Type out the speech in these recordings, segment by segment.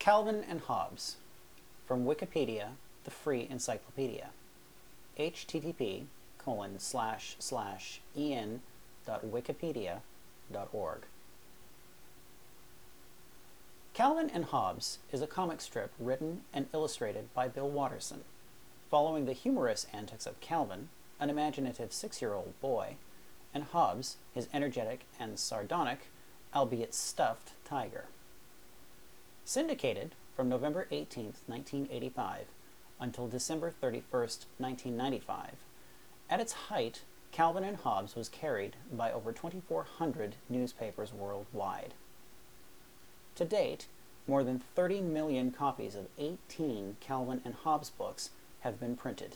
Calvin and Hobbes, from Wikipedia, the free encyclopedia. http://en.wikipedia.org. Calvin and Hobbes is a comic strip written and illustrated by Bill Watterson, following the humorous antics of Calvin, an imaginative 6-year-old boy, and Hobbes, his energetic and sardonic, albeit stuffed, tiger. Syndicated from November 18, 1985, until December 31, 1995, at its height, Calvin and Hobbes was carried by over 2,400 newspapers worldwide. To date, more than 30 million copies of 18 Calvin and Hobbes books have been printed.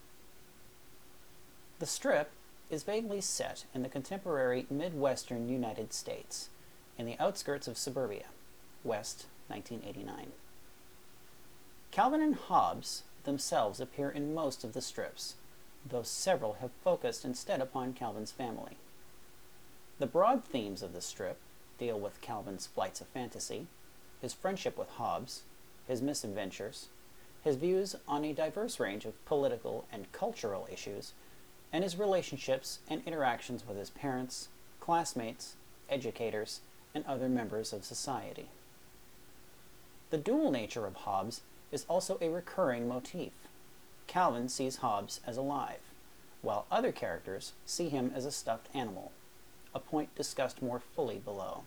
The strip is vaguely set in the contemporary Midwestern United States, in the outskirts of suburbia, West 1989. Calvin and Hobbes themselves appear in most of the strips, though several have focused instead upon Calvin's family. The broad themes of the strip deal with Calvin's flights of fantasy, his friendship with Hobbes, his misadventures, his views on a diverse range of political and cultural issues, and his relationships and interactions with his parents, classmates, educators, and other members of society. The dual nature of Hobbes is also a recurring motif. Calvin sees Hobbes as alive, while other characters see him as a stuffed animal, a point discussed more fully below.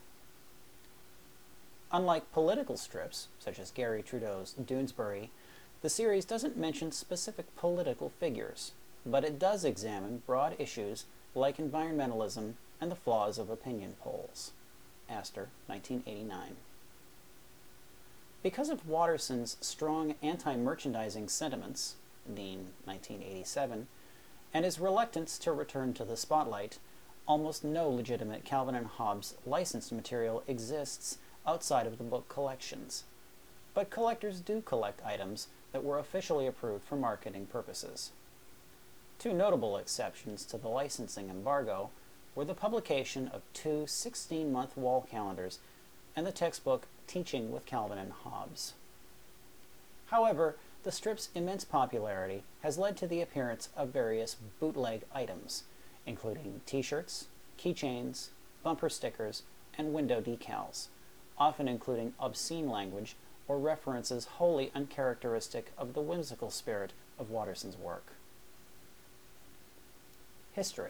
Unlike political strips, such as Garry Trudeau's Doonesbury, the series doesn't mention specific political figures, but it does examine broad issues like environmentalism and the flaws of opinion polls. Astor, 1989. Because of Watterson's strong anti-merchandising sentiments, Dean, 1987, and his reluctance to return to the spotlight, almost no legitimate Calvin and Hobbes licensed material exists outside of the book collections. But collectors do collect items that were officially approved for marketing purposes. Two notable exceptions to the licensing embargo were the publication of 2 16-month wall calendars and the textbook Teaching with Calvin and Hobbes. However, the strip's immense popularity has led to the appearance of various bootleg items, including t-shirts, keychains, bumper stickers, and window decals, often including obscene language or references wholly uncharacteristic of the whimsical spirit of Watterson's work. History.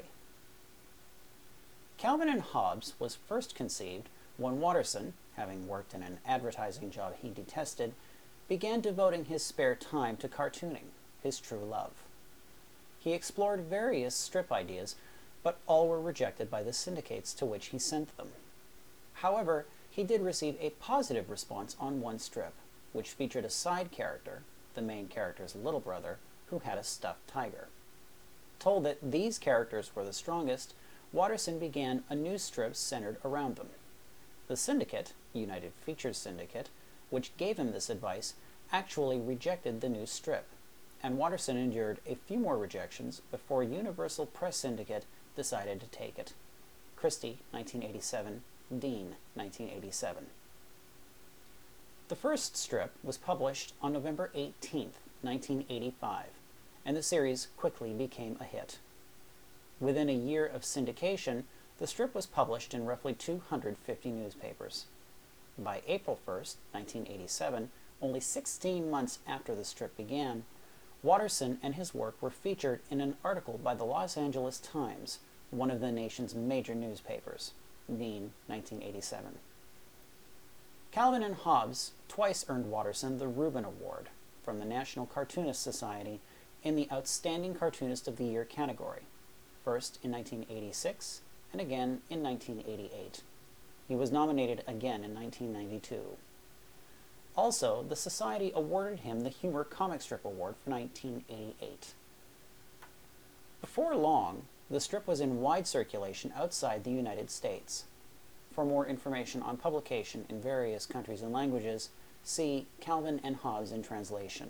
Calvin and Hobbes was first conceived when Watterson, having worked in an advertising job he detested, began devoting his spare time to cartooning, his true love. He explored various strip ideas, but all were rejected by the syndicates to which he sent them. However, he did receive a positive response on one strip, which featured a side character, the main character's little brother, who had a stuffed tiger. Told that these characters were the strongest, Watterson began a new strip centered around them. The syndicate, United Features Syndicate, which gave him this advice, actually rejected the new strip, and Watterson endured a few more rejections before Universal Press Syndicate decided to take it. Christie, 1987, Dean, 1987. The first strip was published on November 18, 1985, and the series quickly became a hit. Within a year of syndication, the strip was published in roughly 250 newspapers. By April 1, 1987, only 16 months after the strip began, Watterson and his work were featured in an article by the Los Angeles Times, one of the nation's major newspapers. Dean, 1987. Calvin and Hobbes twice earned Watterson the Reuben Award from the National Cartoonist Society in the Outstanding Cartoonist of the Year category, first in 1986 and again in 1988. He was nominated again in 1992. Also, the Society awarded him the Humor Comic Strip Award for 1988. Before long, the strip was in wide circulation outside the United States. For more information on publication in various countries and languages, see Calvin and Hobbes in translation.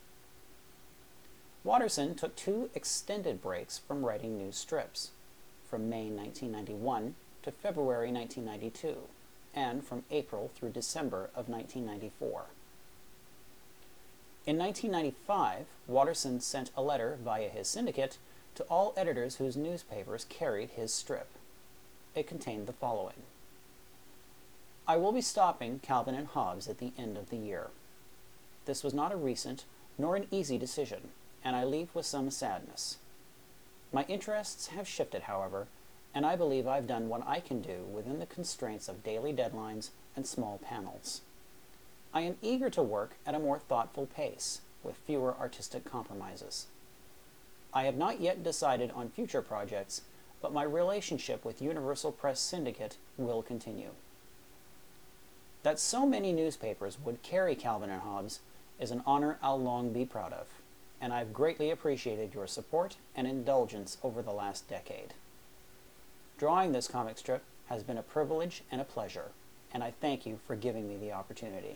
Watterson took 2 extended breaks from writing new strips, from May 1991 to February 1992, and from April through December of 1994. In 1995, Watterson sent a letter via his syndicate to all editors whose newspapers carried his strip. It contained the following: I will be stopping Calvin and Hobbes at the end of the year. This was not a recent nor an easy decision, and I leave with some sadness. My interests have shifted, however, and I believe I've done what I can do within the constraints of daily deadlines and small panels. I am eager to work at a more thoughtful pace, with fewer artistic compromises. I have not yet decided on future projects, but my relationship with Universal Press Syndicate will continue. That so many newspapers would carry Calvin and Hobbes is an honor I'll long be proud of, and I've greatly appreciated your support and indulgence over the last decade. Drawing this comic strip has been a privilege and a pleasure, and I thank you for giving me the opportunity.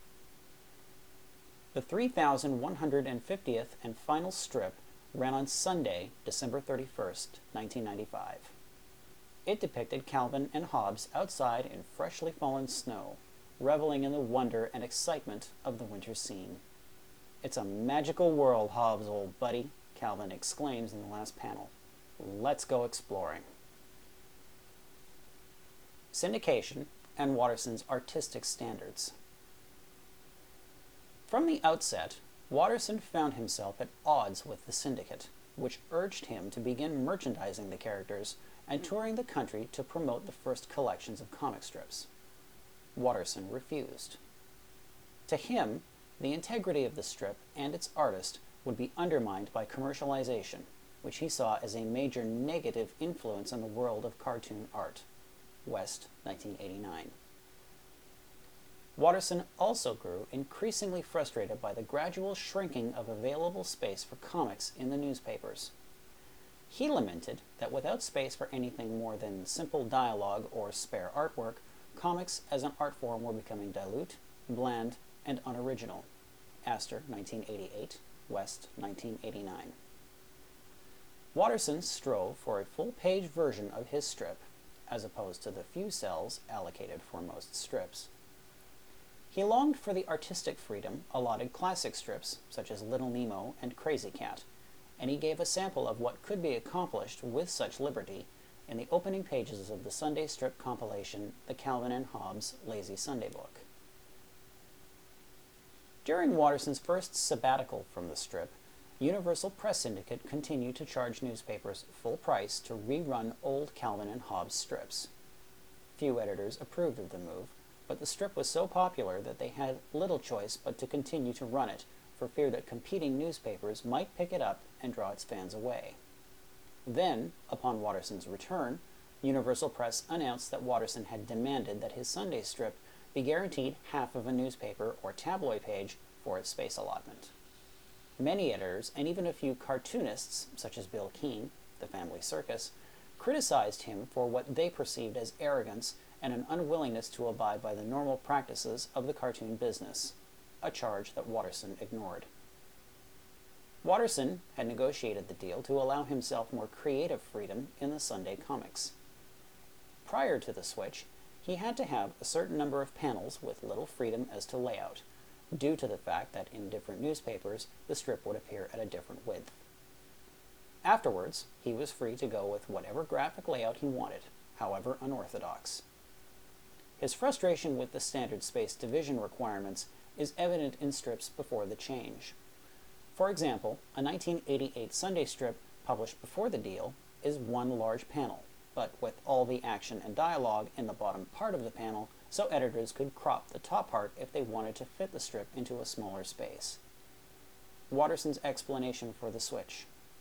The 3,150th and final strip ran on Sunday, December 31st, 1995. It depicted Calvin and Hobbes outside in freshly fallen snow, reveling in the wonder and excitement of the winter scene. It's a magical world, Hobbes, old buddy, Calvin exclaims in the last panel. Let's go exploring. Syndication and Watterson's artistic standards. From the outset, Watterson found himself at odds with the syndicate, which urged him to begin merchandising the characters and touring the country to promote the first collections of comic strips. Watterson refused. To him, the integrity of the strip and its artist would be undermined by commercialization, which he saw as a major negative influence on the world of cartoon art. West, 1989. Watterson also grew increasingly frustrated by the gradual shrinking of available space for comics in the newspapers. He lamented that without space for anything more than simple dialogue or spare artwork, comics as an art form were becoming dilute, bland, and unoriginal. Astor, 1988, West, 1989. Watterson strove for a full-page version of his strip, as opposed to the few cells allocated for most strips. He longed for the artistic freedom allotted classic strips such as Little Nemo and Crazy Cat, and he gave a sample of what could be accomplished with such liberty in the opening pages of the Sunday strip compilation, The Calvin and Hobbes Lazy Sunday Book. During Watterson's first sabbatical from the strip, Universal Press Syndicate continued to charge newspapers full price to rerun old Calvin and Hobbes strips. Few editors approved of the move, but the strip was so popular that they had little choice but to continue to run it, for fear that competing newspapers might pick it up and draw its fans away. Then, upon Watterson's return, Universal Press announced that Watterson had demanded that his Sunday strip be guaranteed half of a newspaper or tabloid page for its space allotment. Many editors, and even a few cartoonists, such as Bill Keane, The Family Circus, criticized him for what they perceived as arrogance and an unwillingness to abide by the normal practices of the cartoon business, a charge that Watterson ignored. Watterson had negotiated the deal to allow himself more creative freedom in the Sunday comics. Prior to the switch, he had to have a certain number of panels with little freedom as to layout, due to the fact that in different newspapers the strip would appear at a different width. Afterwards, he was free to go with whatever graphic layout he wanted, however unorthodox. His frustration with the standard space division requirements is evident in strips before the change. For example, a 1988 Sunday strip published before the deal is one large panel, but with all the action and dialogue in the bottom part of the panel, so editors could crop the top part if they wanted to fit the strip into a smaller space. Watterson's explanation for the switch.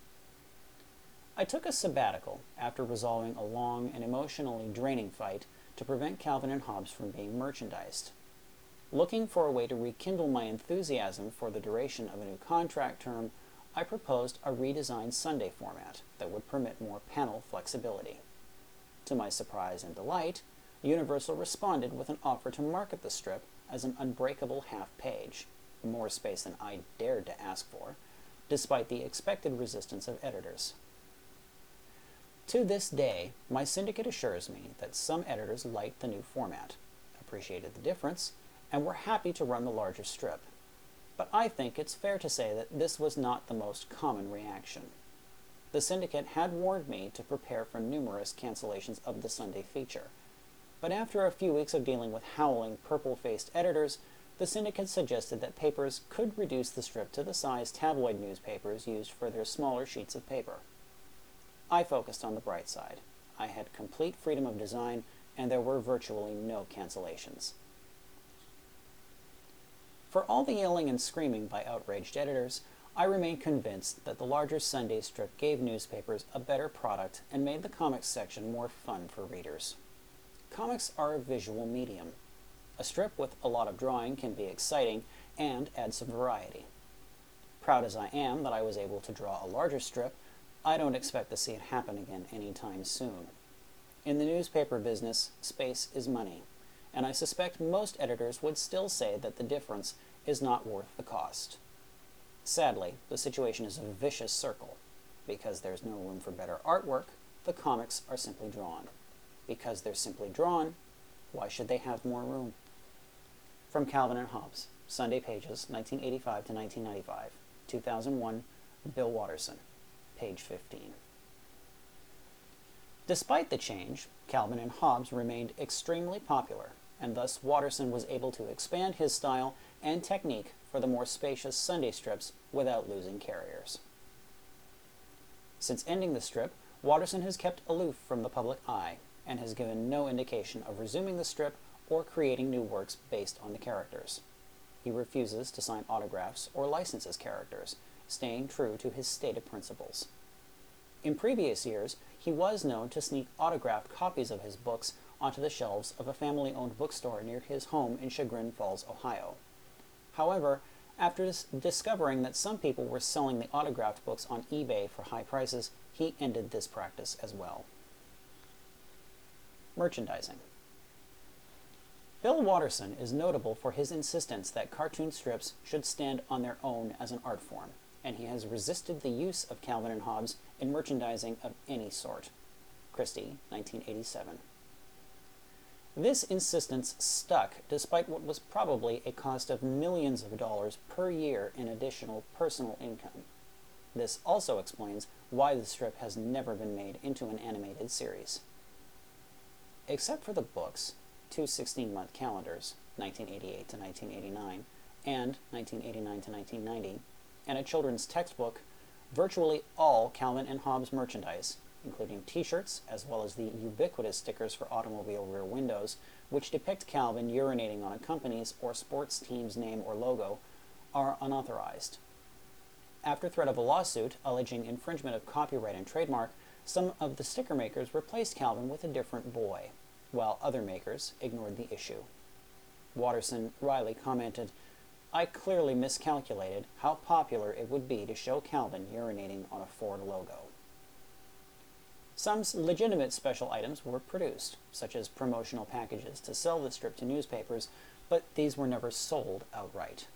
I took a sabbatical after resolving a long and emotionally draining fight to prevent Calvin and Hobbes from being merchandised. Looking for a way to rekindle my enthusiasm for the duration of a new contract term, I proposed a redesigned Sunday format that would permit more panel flexibility. To my surprise and delight, Universal responded with an offer to market the strip as an unbreakable half-page, more space than I dared to ask for, despite the expected resistance of editors. To this day, my syndicate assures me that some editors liked the new format, appreciated the difference, and were happy to run the larger strip. But I think it's fair to say that this was not the most common reaction. The syndicate had warned me to prepare for numerous cancellations of the Sunday feature, but after a few weeks of dealing with howling, purple-faced editors, the syndicate suggested that papers could reduce the strip to the size tabloid newspapers used for their smaller sheets of paper. I focused on the bright side. I had complete freedom of design, and there were virtually no cancellations. For all the yelling and screaming by outraged editors, I remain convinced that the larger Sunday strip gave newspapers a better product and made the comics section more fun for readers. Comics are a visual medium. A strip with a lot of drawing can be exciting and add some variety. Proud as I am that I was able to draw a larger strip, I don't expect to see it happen again anytime soon. In the newspaper business, space is money, and I suspect most editors would still say that the difference is not worth the cost. Sadly, the situation is a vicious circle. Because there's no room for better artwork, the comics are simply drawn. Because they're simply drawn, why should they have more room? From Calvin and Hobbes, Sunday Pages, 1985 to 1995, 2001, Bill Watterson, page 15. Despite the change, Calvin and Hobbes remained extremely popular, and thus Watterson was able to expand his style and technique for the more spacious Sunday strips without losing carriers. Since ending the strip, Watterson has kept aloof from the public eye and has given no indication of resuming the strip or creating new works based on the characters. He refuses to sign autographs or license his characters, staying true to his stated principles. In previous years, he was known to sneak autographed copies of his books onto the shelves of a family-owned bookstore near his home in Chagrin Falls, Ohio. However, after discovering that some people were selling the autographed books on eBay for high prices, he ended this practice as well. Merchandising. Bill Watterson is notable for his insistence that cartoon strips should stand on their own as an art form, and he has resisted the use of Calvin and Hobbes in merchandising of any sort. Christie, 1987. This insistence stuck despite what was probably a cost of millions of dollars per year in additional personal income. This also explains why the strip has never been made into an animated series. Except for the books, two 16-month calendars, 1988 to 1989, and 1989 to 1990, and a children's textbook, virtually all Calvin and Hobbes merchandise, including t-shirts, as well as the ubiquitous stickers for automobile rear windows, which depict Calvin urinating on a company's or sports team's name or logo, are unauthorized. After threat of a lawsuit alleging infringement of copyright and trademark, some of the sticker makers replaced Calvin with a different boy, while other makers ignored the issue. Watterson wryly commented, "I clearly miscalculated how popular it would be to show Calvin urinating on a Ford logo." Some legitimate special items were produced, such as promotional packages to sell the strip to newspapers, but these were never sold outright.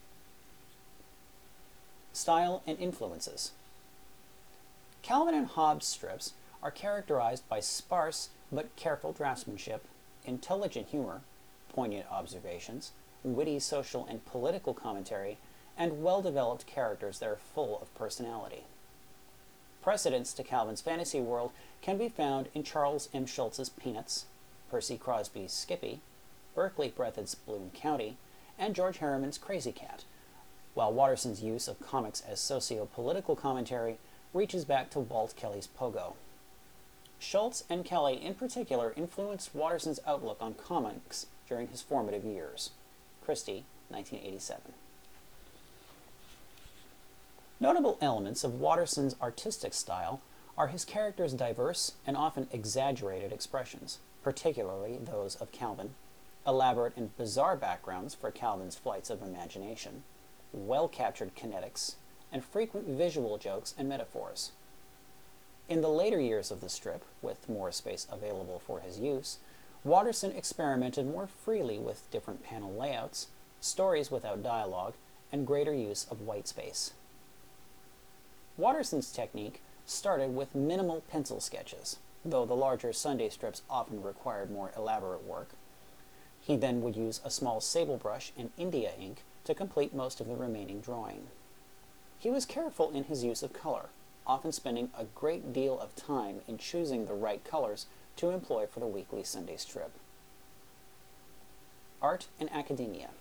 Style and influences. Calvin and Hobbes strips are characterized by sparse but careful draftsmanship, intelligent humor, poignant observations, witty social and political commentary, and well-developed characters that are full of personality. Precedents to Calvin's fantasy world can be found in Charles M. Schulz's Peanuts, Percy Crosby's Skippy, Berkeley Breathitt's Bloom County, and George Harriman's Crazy Cat, while Watterson's use of comics as socio-political commentary reaches back to Walt Kelly's Pogo. Schulz and Kelly in particular influenced Watterson's outlook on comics during his formative years. Christie, 1987. Notable elements of Watterson's artistic style are his characters' diverse and often exaggerated expressions, particularly those of Calvin, elaborate and bizarre backgrounds for Calvin's flights of imagination, well-captured kinetics, and frequent visual jokes and metaphors. In the later years of the strip, with more space available for his use, Watterson experimented more freely with different panel layouts, stories without dialogue, and greater use of white space. Watterson's technique started with minimal pencil sketches, though the larger Sunday strips often required more elaborate work. He then would use a small sable brush and India ink to complete most of the remaining drawing. He was careful in his use of color, often spending a great deal of time in choosing the right colors to employ for the weekly Sunday strip. Art and Academia.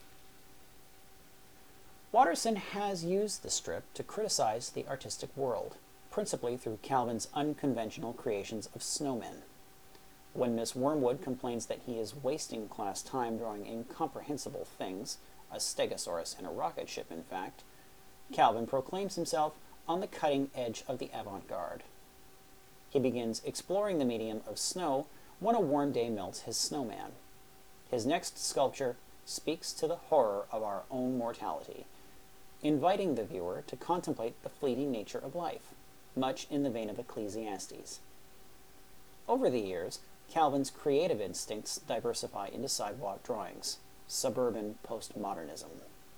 Watterson has used the strip to criticize the artistic world, principally through Calvin's unconventional creations of snowmen. When Miss Wormwood complains that he is wasting class time drawing incomprehensible things, a stegosaurus in a rocket ship in fact, Calvin proclaims himself on the cutting edge of the avant-garde. He begins exploring the medium of snow when a warm day melts his snowman. His next sculpture speaks to the horror of our own mortality, inviting the viewer to contemplate the fleeting nature of life, much in the vein of Ecclesiastes. Over the years, Calvin's creative instincts diversify into sidewalk drawings, suburban postmodernism.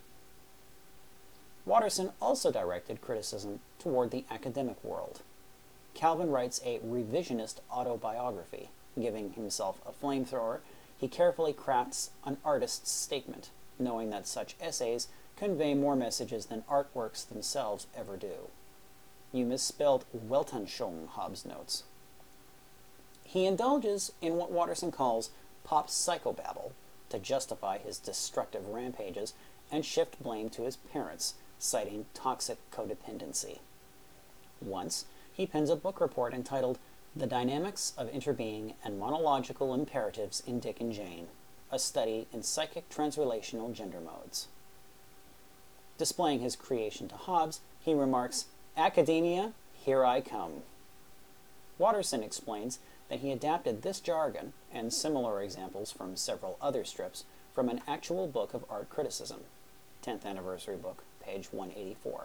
Watterson also directed criticism toward the academic world. Calvin writes a revisionist autobiography. Giving himself a flamethrower, he carefully crafts an artist's statement, knowing that such essays convey more messages than artworks themselves ever do. You misspelled Weltanschauung, Hobbes notes. He indulges in what Watterson calls pop psychobabble to justify his destructive rampages and shift blame to his parents, citing toxic codependency. Once, he pens a book report entitled The Dynamics of Interbeing and Monological Imperatives in Dick and Jane, a study in psychic transrelational gender modes. Displaying his creation to Hobbes, he remarks, "Academia, here I come." Watterson explains that he adapted this jargon and similar examples from several other strips from an actual book of art criticism, 10th anniversary book, page 184.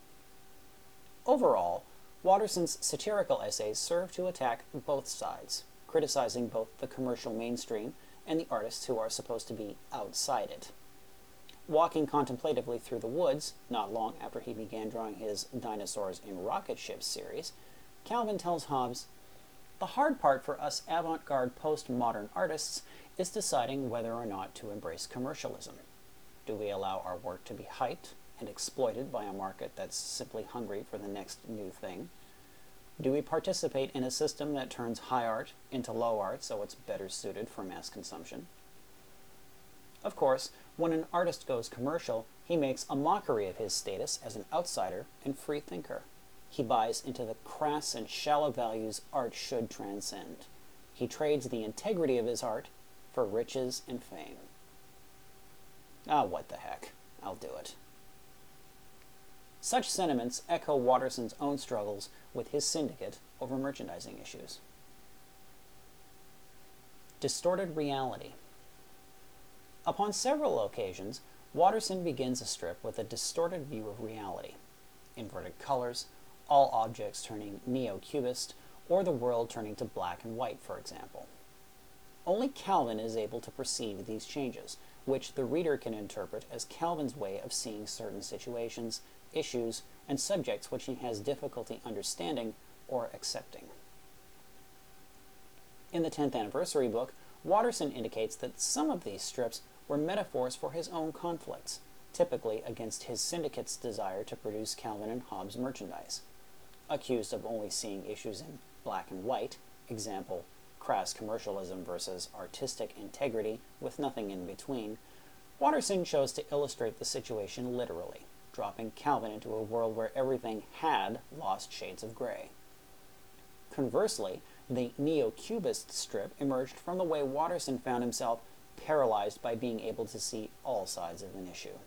Overall, Watterson's satirical essays serve to attack both sides, criticizing both the commercial mainstream and the artists who are supposed to be outside it. Walking contemplatively through the woods, not long after he began drawing his Dinosaurs in Rocket Ships series, Calvin tells Hobbes, "The hard part for us avant-garde postmodern artists is deciding whether or not to embrace commercialism. Do we allow our work to be hyped and exploited by a market that's simply hungry for the next new thing? Do we participate in a system that turns high art into low art so it's better suited for mass consumption?" Of course, when an artist goes commercial, he makes a mockery of his status as an outsider and free thinker. He buys into the crass and shallow values art should transcend. He trades the integrity of his art for riches and fame. What the heck, I'll do it. Such sentiments echo Watterson's own struggles with his syndicate over merchandising issues. Distorted reality. Upon several occasions, Watterson begins a strip with a distorted view of reality. Inverted colors, all objects turning neo-cubist, or the world turning to black and white, for example. Only Calvin is able to perceive these changes, which the reader can interpret as Calvin's way of seeing certain situations, issues, and subjects which he has difficulty understanding or accepting. In the 10th anniversary book, Watterson indicates that some of these strips were metaphors for his own conflicts, typically against his syndicate's desire to produce Calvin and Hobbes merchandise. Accused of only seeing issues in black and white, example, crass commercialism versus artistic integrity with nothing in between, Watterson chose to illustrate the situation literally, dropping Calvin into a world where everything had lost shades of gray. Conversely, the neo-cubist strip emerged from the way Watterson found himself paralyzed by being able to see all sides of an issue.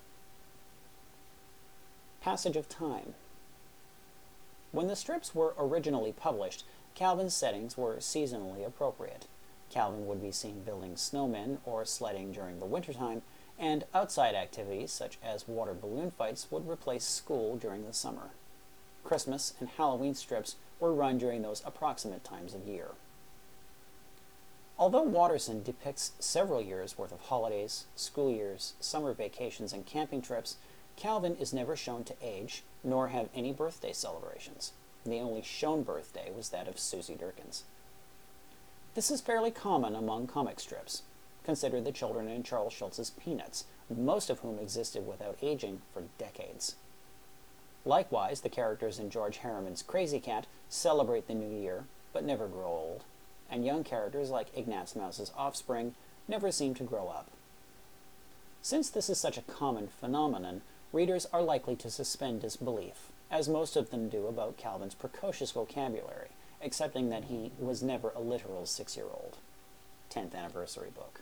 Passage of time. When the strips were originally published, Calvin's settings were seasonally appropriate. Calvin would be seen building snowmen or sledding during the wintertime, and outside activities such as water balloon fights would replace school during the summer. Christmas and Halloween strips were run during those approximate times of year. Although Watterson depicts several years' worth of holidays, school years, summer vacations, and camping trips, Calvin is never shown to age, nor have any birthday celebrations. The only shown birthday was that of Susie Durkins. This is fairly common among comic strips. considered the children in Charles Schulz's Peanuts, most of whom existed without aging for decades. Likewise, the characters in George Harriman's Crazy Cat celebrate the new year, but never grow old, and young characters like Ignaz Mause's offspring never seem to grow up. Since this is such a common phenomenon, readers are likely to suspend disbelief, as most of them do about Calvin's precocious vocabulary, accepting that he was never a literal 6-year-old. 10th anniversary book.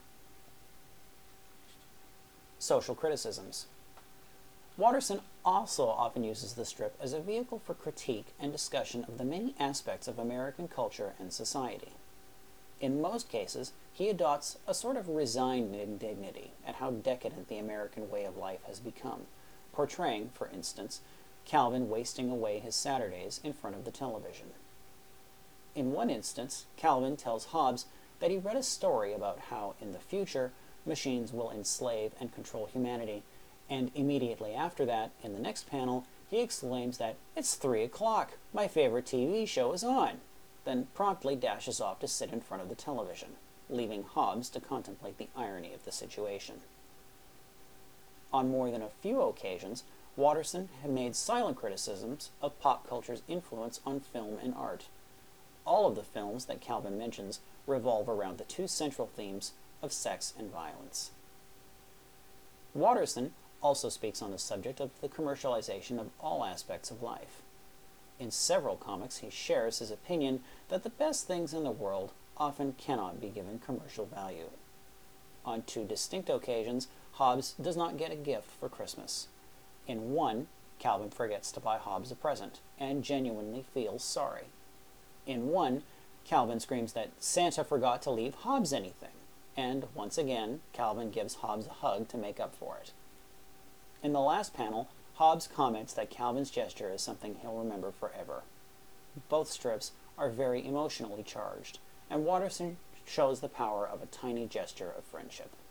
Social criticisms. Watterson also often uses the strip as a vehicle for critique and discussion of the many aspects of American culture and society. In most cases, he adopts a sort of resigned indignity at how decadent the American way of life has become, portraying, for instance, Calvin wasting away his Saturdays in front of the television. In one instance, Calvin tells Hobbes that he read a story about how, in the future, machines will enslave and control humanity, and immediately after that, in the next panel, he exclaims that, "It's 3 o'clock, my favorite TV show is on," then promptly dashes off to sit in front of the television, leaving Hobbes to contemplate the irony of the situation. On more than a few occasions, Watterson had made silent criticisms of pop culture's influence on film and art. All of the films that Calvin mentions revolve around the two central themes of sex and violence. Watterson also speaks on the subject of the commercialization of all aspects of life. In several comics, he shares his opinion that the best things in the world often cannot be given commercial value. On 2 distinct occasions, Hobbes does not get a gift for Christmas. In one, Calvin forgets to buy Hobbes a present and genuinely feels sorry. In one, Calvin screams that Santa forgot to leave Hobbes anything, and once again, Calvin gives Hobbes a hug to make up for it. In the last panel, Hobbes comments that Calvin's gesture is something he'll remember forever. Both strips are very emotionally charged, and Watterson shows the power of a tiny gesture of friendship.